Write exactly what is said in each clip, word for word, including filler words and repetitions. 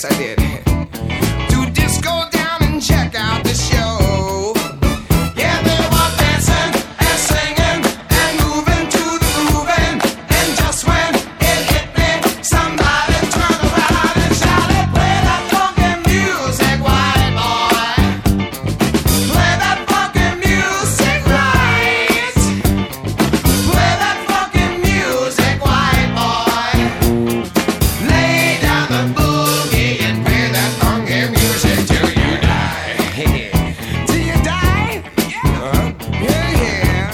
Yes, I did. To disco down and check out the show. Yeah, they were dancing and singing and moving to the grooving. And just when it hit me, somebody turned around and shouted, "Play that funky music, white boy. Play that funky music right. Play that funky music, white boy. Lay down the boogie and play that funky music till you die." Till you die? Uh-huh. Yeah, yeah.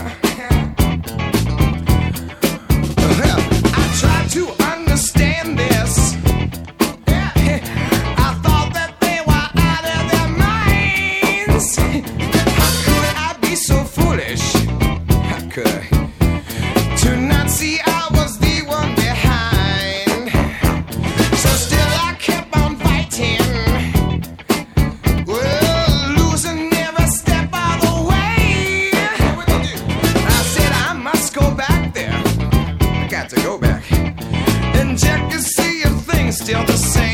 Well, I tried to understand this. I thought that they were out of their minds. How could I be so foolish? How could I? To not see I was the one behind. So still I kept on fighting. Well, losing every step of the way. I said I must go back there. I got to go back and check to see if things still the same.